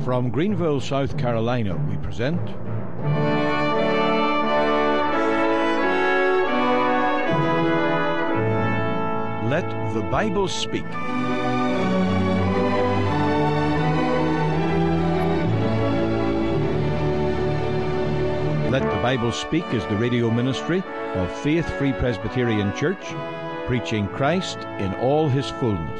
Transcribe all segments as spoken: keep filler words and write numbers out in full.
From Greenville, South Carolina, we present Let the Bible Speak. Let the Bible Speak is the radio ministry of Faith Free Presbyterian Church, preaching Christ in all his fullness.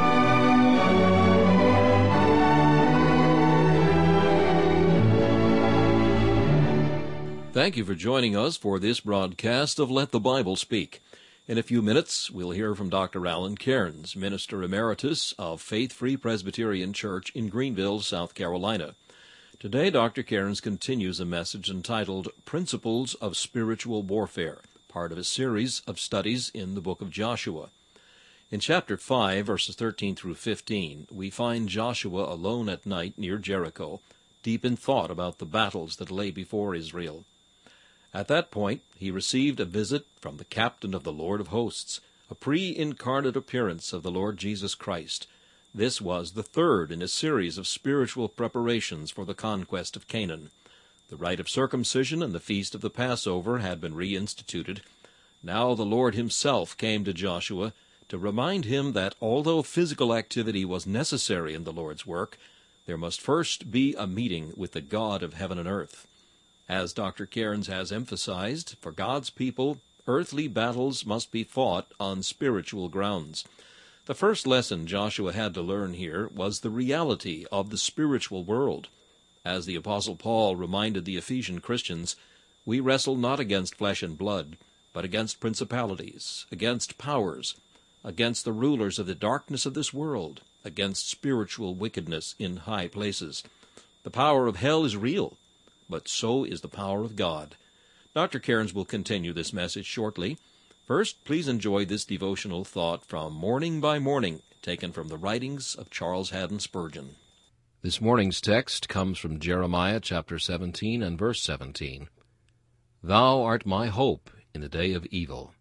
Thank you for joining us for this broadcast of Let the Bible Speak. In a few minutes, we'll hear from Doctor Alan Cairns, Minister Emeritus of Faith Free Presbyterian Church in Greenville, South Carolina. Today, Doctor Cairns continues a message entitled Principles of Spiritual Warfare, part of a series of studies in the book of Joshua. In chapter five, verses thirteen through fifteen, we find Joshua alone at night near Jericho, deep in thought about the battles that lay before Israel. At that point, he received a visit from the captain of the Lord of hosts, a pre-incarnate appearance of the Lord Jesus Christ. This was the third in a series of spiritual preparations for the conquest of Canaan. The rite of circumcision and the feast of the Passover had been reinstituted. Now the Lord himself came to Joshua to remind him that although physical activity was necessary in the Lord's work, there must first be a meeting with the God of heaven and earth. As Doctor Cairns has emphasized, for God's people, earthly battles must be fought on spiritual grounds. The first lesson Joshua had to learn here was the reality of the spiritual world. As the Apostle Paul reminded the Ephesian Christians, we wrestle not against flesh and blood, but against principalities, against powers, against the rulers of the darkness of this world, against spiritual wickedness in high places. The power of hell is real, but so is the power of God. Doctor Cairns will continue this message shortly. First, please enjoy this devotional thought from Morning by Morning, taken from the writings of Charles Haddon Spurgeon. This morning's text comes from Jeremiah chapter seventeen and verse seventeen. Thou art my hope in the day of evil.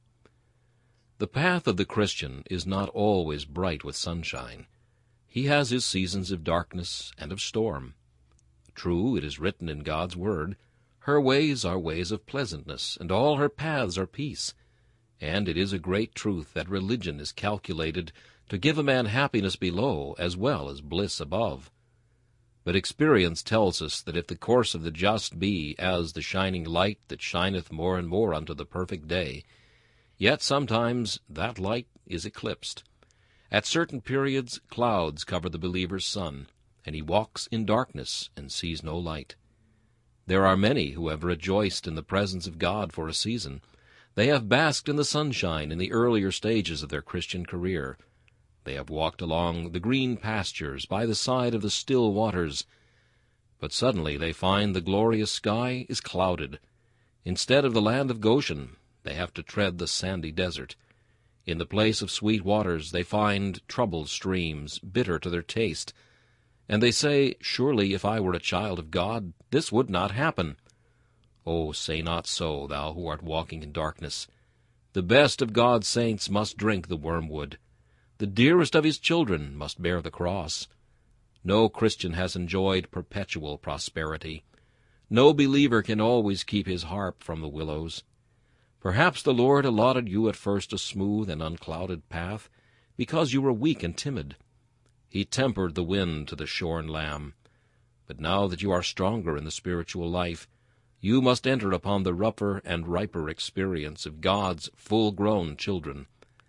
The path of the Christian is not always bright with sunshine. He has his seasons of darkness and of storm. True, it is written in God's word, her ways are ways of pleasantness, and all her paths are peace. And it is a great truth that religion is calculated to give a man happiness below as well as bliss above. But experience tells us that if the course of the just be as the shining light that shineth more and more unto the perfect day, yet sometimes that light is eclipsed. At certain periods clouds cover the believer's sun, and he walks in darkness and sees no light. There are many who have rejoiced in the presence of God for a season. They have basked in the sunshine in the earlier stages of their Christian career. They have walked along the green pastures by the side of the still waters. But suddenly they find the glorious sky is clouded. Instead of the land of Goshen, they have to tread the sandy desert. In the place of sweet waters they find troubled streams, bitter to their taste. And they say, surely if I were a child of God, this would not happen. Oh, say not so, thou who art walking in darkness. The best of God's saints must drink the wormwood. The dearest of his children must bear the cross. No Christian has enjoyed perpetual prosperity. No believer can always keep his harp from the willows. Perhaps the Lord allotted you at first a smooth and unclouded path, because you were weak and timid. He tempered the wind to the shorn lamb. But now that you are stronger in the spiritual life, you must enter upon the rougher and riper experience of God's full-grown children.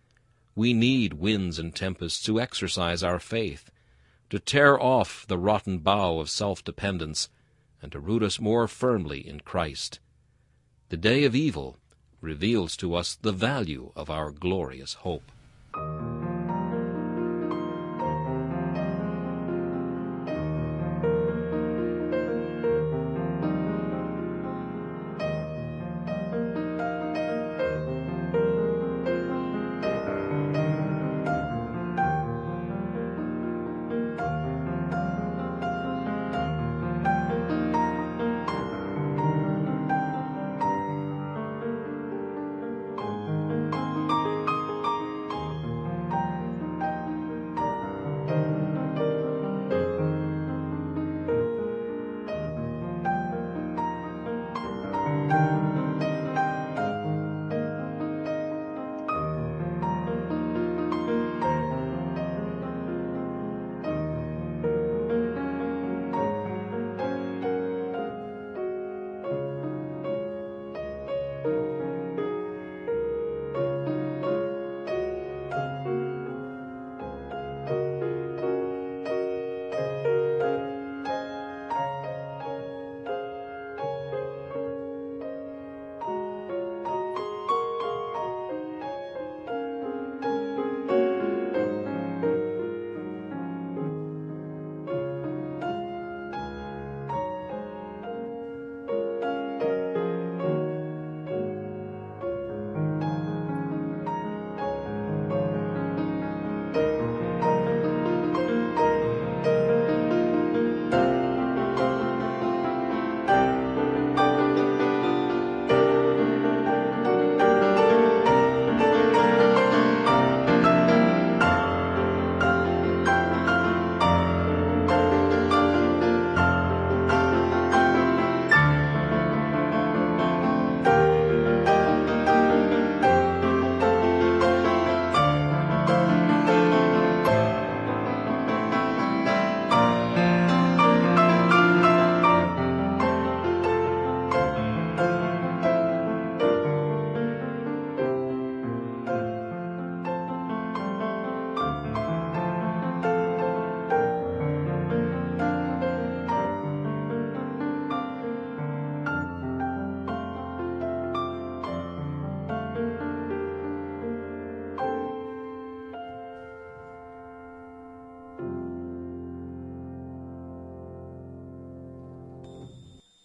We need winds and tempests to exercise our faith, to tear off the rotten bough of self-dependence, and to root us more firmly in Christ. The day of evil reveals to us the value of our glorious hope.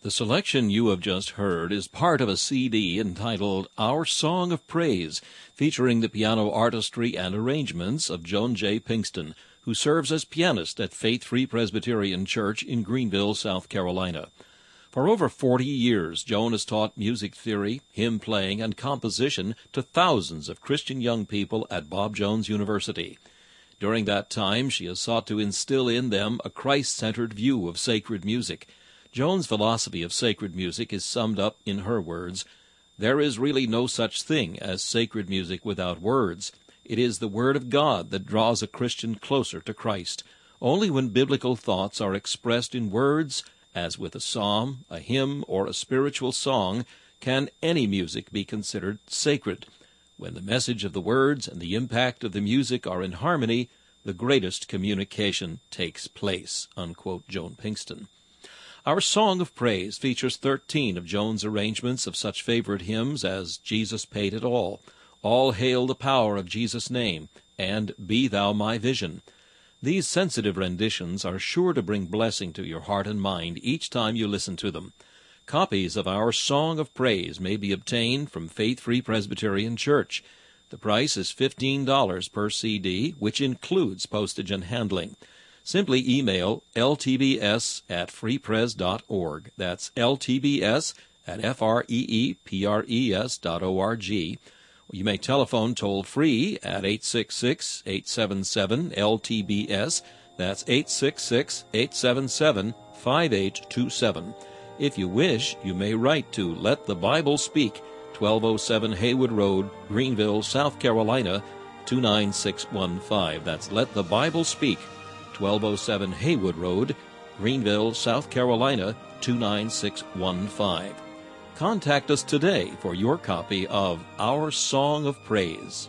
The selection you have just heard is part of a C D entitled Our Song of Praise, featuring the piano artistry and arrangements of Joan J. Pinkston, who serves as pianist at Faith Free Presbyterian Church in Greenville, South Carolina. For over forty years, Joan has taught music theory, hymn playing, and composition to thousands of Christian young people at Bob Jones University. During that time, she has sought to instill in them a Christ-centered view of sacred music. Joan's philosophy of sacred music is summed up in her words, "There is really no such thing as sacred music without words. It is the Word of God that draws a Christian closer to Christ. Only when biblical thoughts are expressed in words, as with a psalm, a hymn, or a spiritual song, can any music be considered sacred. When the message of the words and the impact of the music are in harmony, the greatest communication takes place," unquote, Joan Pinkston. Our Song of Praise features thirteen of Joan's arrangements of such favorite hymns as Jesus Paid It All, All Hail the Power of Jesus' Name, and Be Thou My Vision. These sensitive renditions are sure to bring blessing to your heart and mind each time you listen to them. Copies of Our Song of Praise may be obtained from Faith Free Presbyterian Church. The price is fifteen dollars per C D, which includes postage and handling. Simply email L T B S at freepres dot org. That's L T B S at F R E E P R E S dot O R G. You may telephone toll-free at eight six six, eight seven seven, L T B S. That's eight six six, eight seven seven, five eight two seven. If you wish, you may write to Let the Bible Speak, twelve oh seven Haywood Road, Greenville, South Carolina, two nine six one five. That's Let the Bible Speak, twelve oh seven Haywood Road, Greenville, South Carolina, two nine six one five. Contact us today for your copy of Our Song of Praise.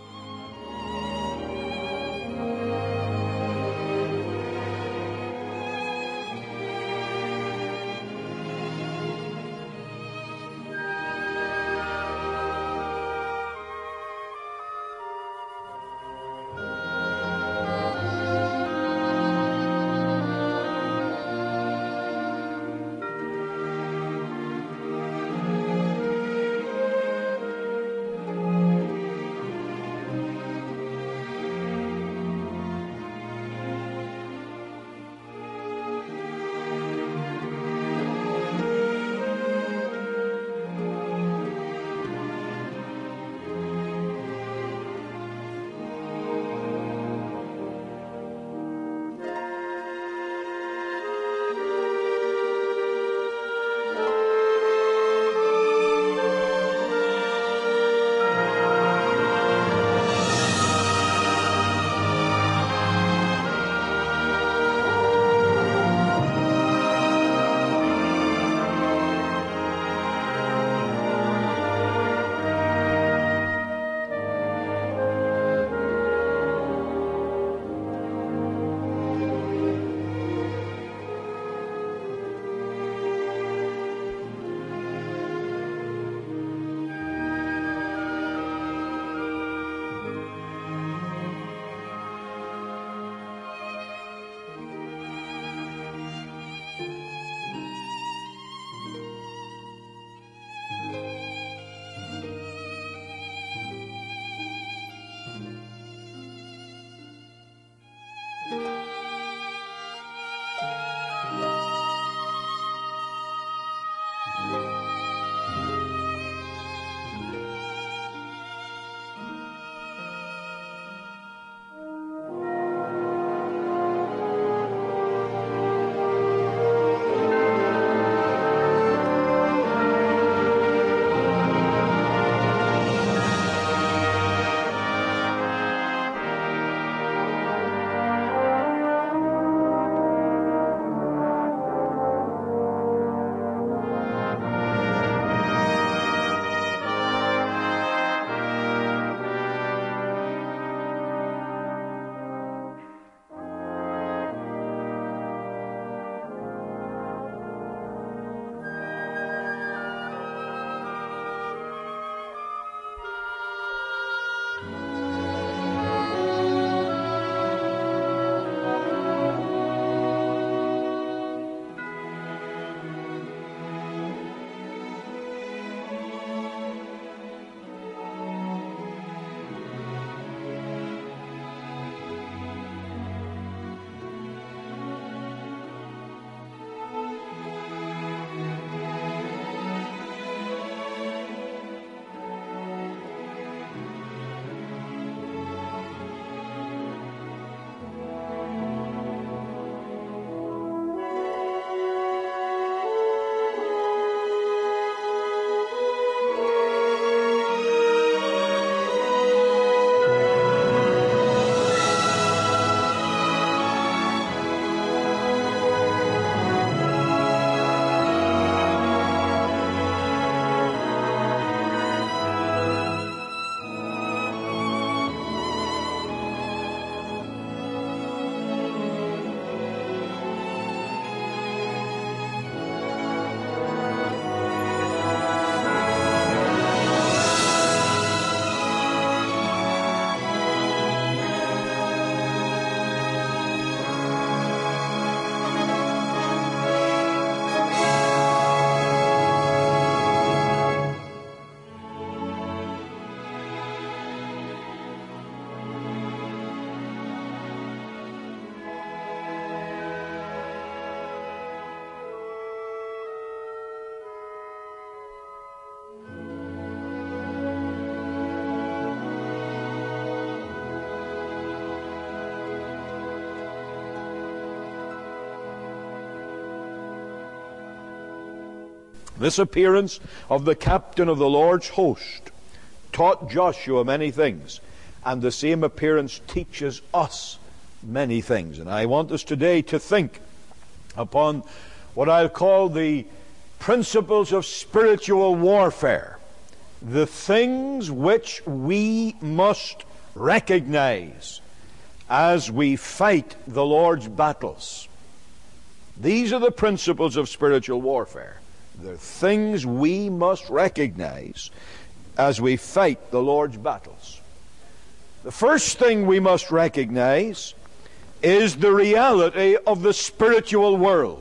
This appearance of the captain of the Lord's host taught Joshua many things, and the same appearance teaches us many things. And I want us today to think upon what I'll call the principles of spiritual warfare, the things which we must recognize as we fight the Lord's battles. These are the principles of spiritual warfare, the things we must recognize as we fight the Lord's battles. The first thing we must recognize is the reality of the spiritual world.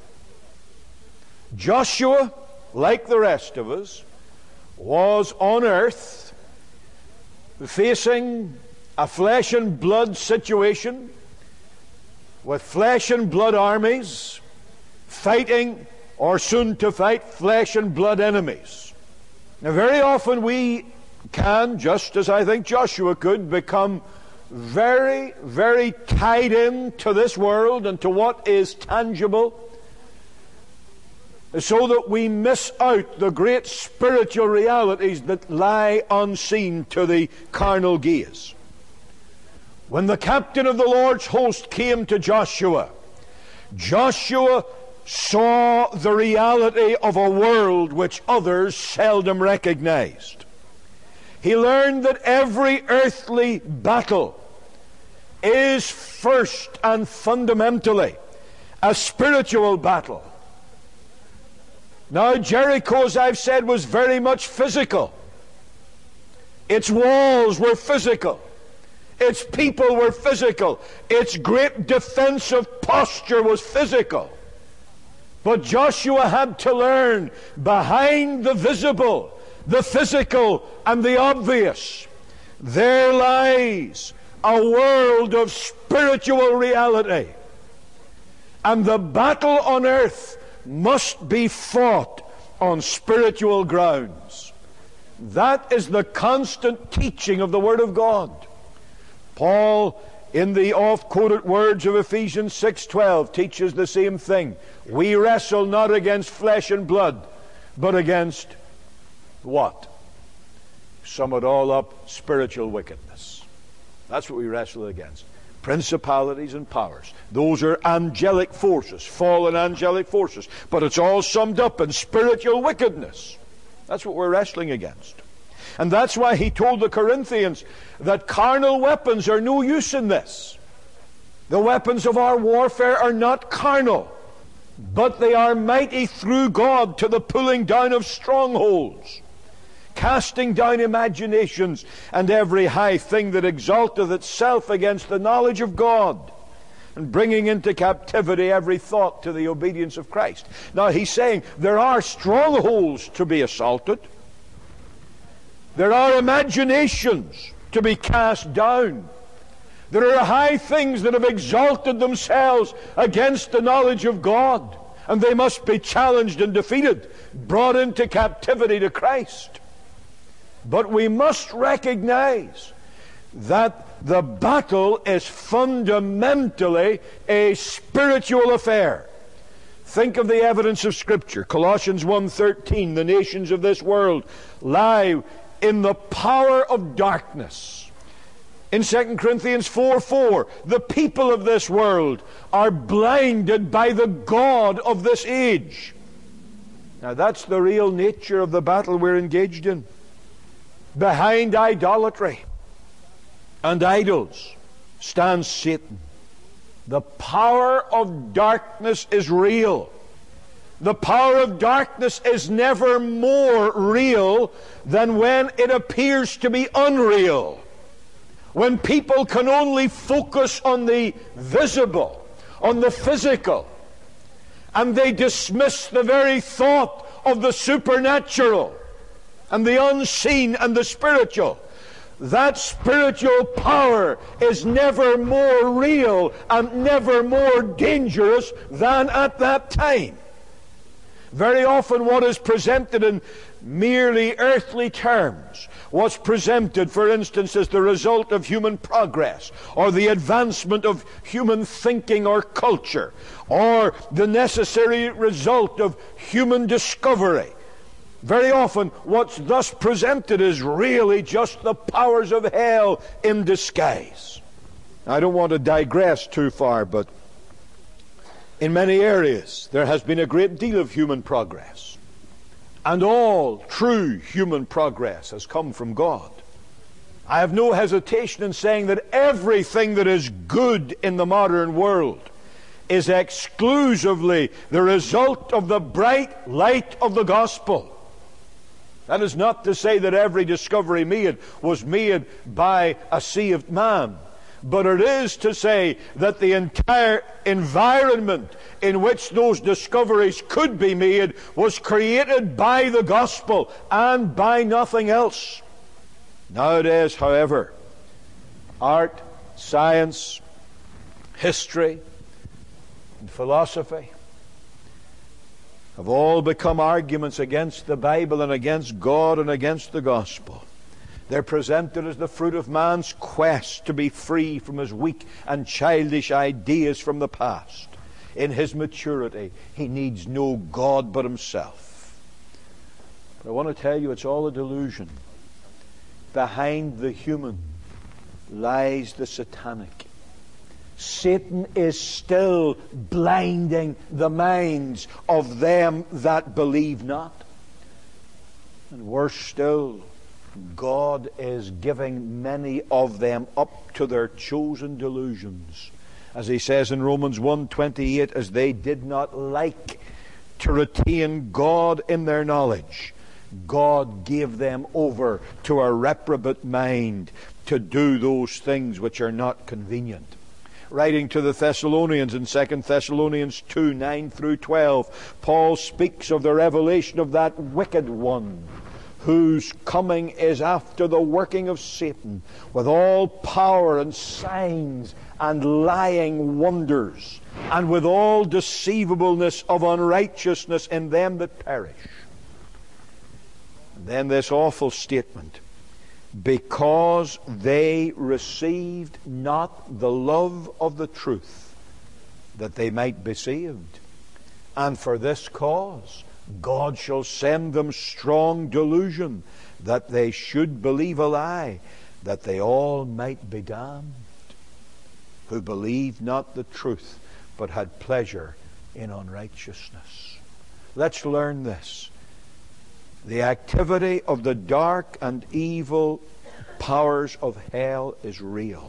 Joshua, like the rest of us, was on earth facing a flesh and blood situation with flesh and blood armies fighting, or soon to fight, flesh and blood enemies. Now, very often we can, just as I think Joshua could, become very, very tied in to this world and to what is tangible, so that we miss out the great spiritual realities that lie unseen to the carnal gaze. When the captain of the Lord's host came to Joshua, Joshua saw the reality of a world which others seldom recognized. He learned that every earthly battle is first and fundamentally a spiritual battle. Now, Jericho, as I've said, was very much physical. Its walls were physical. Its people were physical. Its great defensive posture was physical. But Joshua had to learn, behind the visible, the physical, and the obvious, there lies a world of spiritual reality. And the battle on earth must be fought on spiritual grounds. That is the constant teaching of the Word of God. Paul, in the oft-quoted words of Ephesians six twelve, teaches the same thing. We wrestle not against flesh and blood, but against what? Sum it all up, spiritual wickedness. That's what we wrestle against. Principalities and powers. Those are angelic forces, fallen angelic forces. But it's all summed up in spiritual wickedness. That's what we're wrestling against. And that's why he told the Corinthians that carnal weapons are no use in this. The weapons of our warfare are not carnal, but they are mighty through God to the pulling down of strongholds, casting down imaginations and every high thing that exalteth itself against the knowledge of God, and bringing into captivity every thought to the obedience of Christ. Now he's saying there are strongholds to be assaulted. There are imaginations to be cast down. There are high things that have exalted themselves against the knowledge of God, and they must be challenged and defeated, brought into captivity to Christ. But we must recognize that the battle is fundamentally a spiritual affair. Think of the evidence of Scripture. Colossians one thirteen, the nations of this world lie in the power of darkness. In Second Corinthians four four, the people of this world are blinded by the god of this age. Now that's the real nature of the battle we're engaged in. Behind idolatry and idols stands Satan. The power of darkness is real. The power of darkness is never more real than when it appears to be unreal. When people can only focus on the visible, on the physical, and they dismiss the very thought of the supernatural and the unseen and the spiritual. That spiritual power is never more real and never more dangerous than at that time. Very often what is presented in merely earthly terms, what's presented, for instance, as the result of human progress, or the advancement of human thinking or culture, or the necessary result of human discovery. Very often what's thus presented is really just the powers of hell in disguise. I don't want to digress too far, but in many areas there has been a great deal of human progress. And all true human progress has come from God. I have no hesitation in saying that everything that is good in the modern world is exclusively the result of the bright light of the gospel. That is not to say that every discovery made was made by a saved man, but it is to say that the entire environment in which those discoveries could be made was created by the gospel and by nothing else. Nowadays, however, art, science, history, and philosophy have all become arguments against the Bible and against God and against the gospel. They're presented as the fruit of man's quest to be free from his weak and childish ideas from the past. In his maturity, he needs no God but himself. But I want to tell you, it's all a delusion. Behind the human lies the satanic. Satan is still blinding the minds of them that believe not. And worse still, God is giving many of them up to their chosen delusions. As he says in Romans one twenty-eight, as they did not like to retain God in their knowledge, God gave them over to a reprobate mind to do those things which are not convenient. Writing to the Thessalonians in Second Thessalonians two, nine through twelve, Paul speaks of the revelation of that wicked one, whose coming is after the working of Satan, with all power and signs and lying wonders, and with all deceivableness of unrighteousness in them that perish. And then this awful statement, because they received not the love of the truth, that they might be saved. And for this cause God shall send them strong delusion, that they should believe a lie, that they all might be damned, who believed not the truth, but had pleasure in unrighteousness. Let's learn this. The activity of the dark and evil powers of hell is real.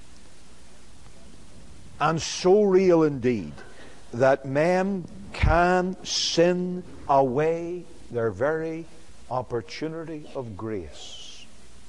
And so real indeed that men can sin away their very opportunity of grace.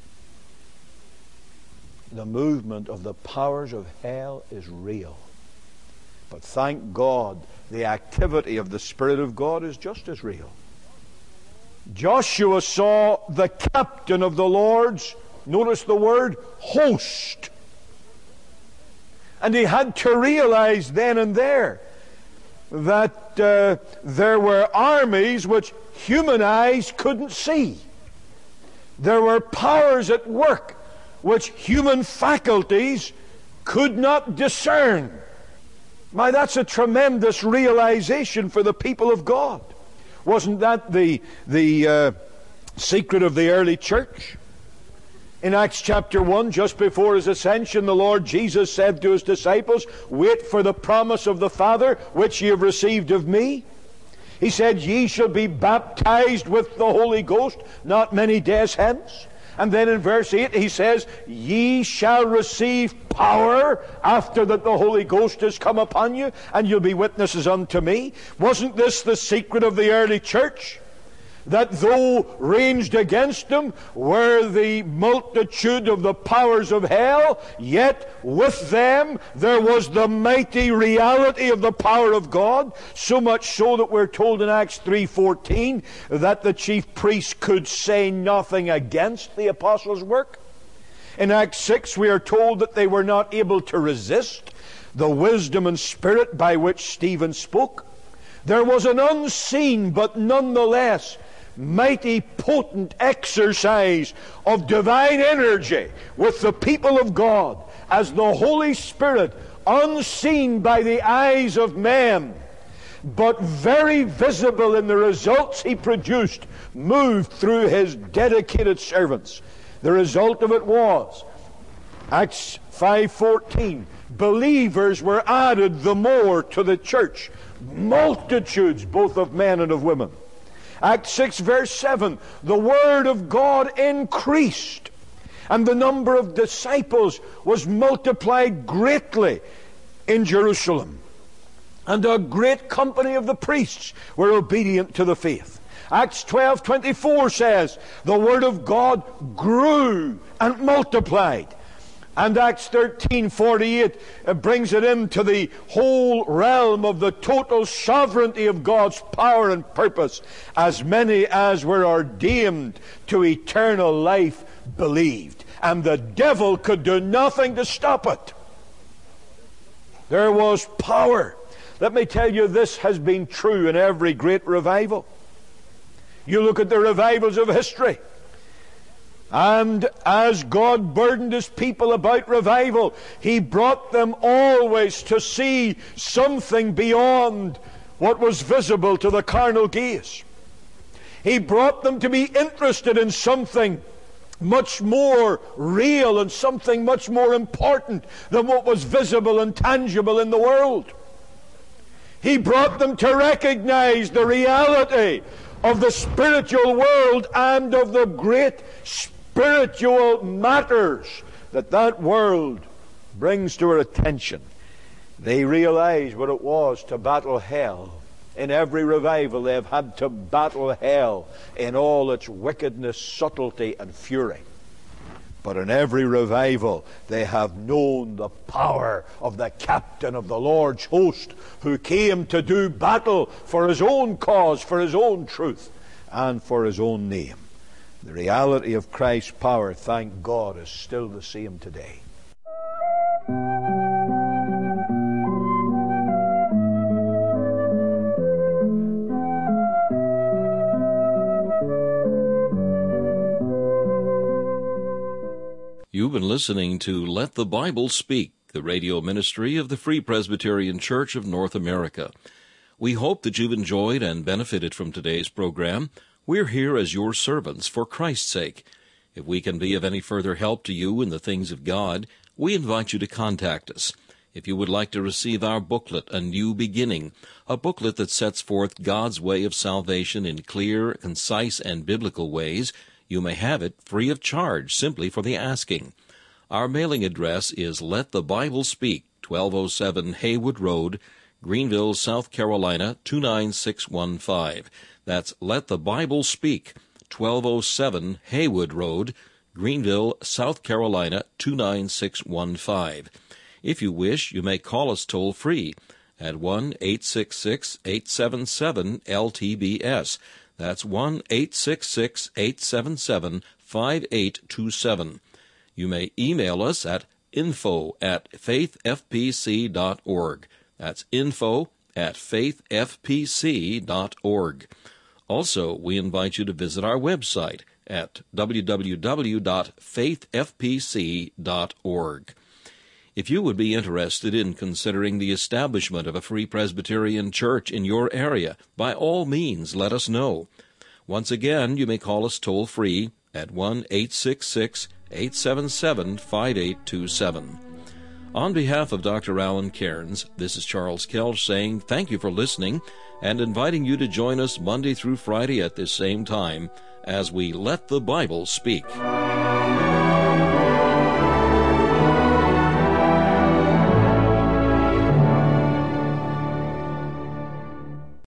The movement of the powers of hell is real. But thank God, the activity of the Spirit of God is just as real. Joshua saw the captain of the Lord's, notice the word, host. And he had to realize then and there that uh, there were armies which human eyes couldn't see. There were powers at work which human faculties could not discern. My, that's a tremendous realization for the people of God. Wasn't that the, the uh, secret of the early church? In Acts chapter one, just before his ascension, the Lord Jesus said to his disciples, "Wait for the promise of the Father, which ye have received of me." He said, "Ye shall be baptized with the Holy Ghost not many days hence." And then in verse eight he says, "Ye shall receive power after that the Holy Ghost has come upon you, and you'll be witnesses unto me." Wasn't this the secret of the early church? That though ranged against them were the multitude of the powers of hell, yet with them there was the mighty reality of the power of God, so much so that we're told in Acts three fourteen that the chief priests could say nothing against the apostles' work. In Acts six we are told that they were not able to resist the wisdom and spirit by which Stephen spoke. There was an unseen but nonetheless mighty potent exercise of divine energy with the people of God as the Holy Spirit, unseen by the eyes of men, but very visible in the results he produced, moved through his dedicated servants. The result of it was, Acts five fourteen, believers were added the more to the church, multitudes both of men and of women. Acts six verse seven, the word of God increased, and the number of disciples was multiplied greatly in Jerusalem. And a great company of the priests were obedient to the faith. Acts twelve twenty-four says, the word of God grew and multiplied. And Acts thirteen forty-eight brings it into the whole realm of the total sovereignty of God's power and purpose. As many as were ordained to eternal life believed. And the devil could do nothing to stop it. There was power. Let me tell you, this has been true in every great revival. You look at the revivals of history, and as God burdened His people about revival, He brought them always to see something beyond what was visible to the carnal gaze. He brought them to be interested in something much more real and something much more important than what was visible and tangible in the world. He brought them to recognize the reality of the spiritual world and of the great spiritual matters that that world brings to our attention. They realized what it was to battle hell. In every revival they have had to battle hell in all its wickedness, subtlety, and fury. But in every revival they have known the power of the captain of the Lord's host, who came to do battle for his own cause, for his own truth, and for his own name. The reality of Christ's power, thank God, is still the same today. You've been listening to Let the Bible Speak, the radio ministry of the Free Presbyterian Church of North America. We hope that you've enjoyed and benefited from today's program. We're here as your servants for Christ's sake. If we can be of any further help to you in the things of God, we invite you to contact us. If you would like to receive our booklet, A New Beginning, a booklet that sets forth God's way of salvation in clear, concise, and biblical ways, you may have it free of charge simply for the asking. Our mailing address is Let the Bible Speak, twelve oh seven Haywood Road, Greenville, South Carolina, two nine six one five. That's Let the Bible Speak, twelve oh seven Haywood Road, Greenville, South Carolina, two nine six one five. If you wish, you may call us toll-free at one eight six six, eight seven seven, L T B S. That's one eight six six, eight seven seven, five eight two seven. You may email us at info at faith f p c dot org. That's info at faith f p c dot org. Also, we invite you to visit our website at w w w dot faith f p c dot org. If you would be interested in considering the establishment of a Free Presbyterian Church in your area, by all means let us know. Once again, you may call us toll-free at one eight six six, eight seven seven, five eight two seven. On behalf of Doctor Alan Cairns, this is Charles Kelch saying thank you for listening and inviting you to join us Monday through Friday at this same time as we Let the Bible Speak.